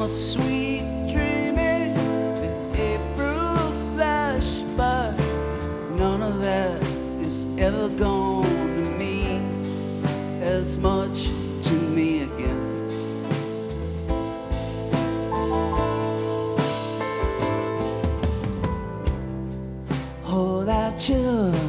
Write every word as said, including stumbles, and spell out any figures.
a sweet dreaming, the April flash, but none of that is ever going to mean as much to me again. Oh, that chill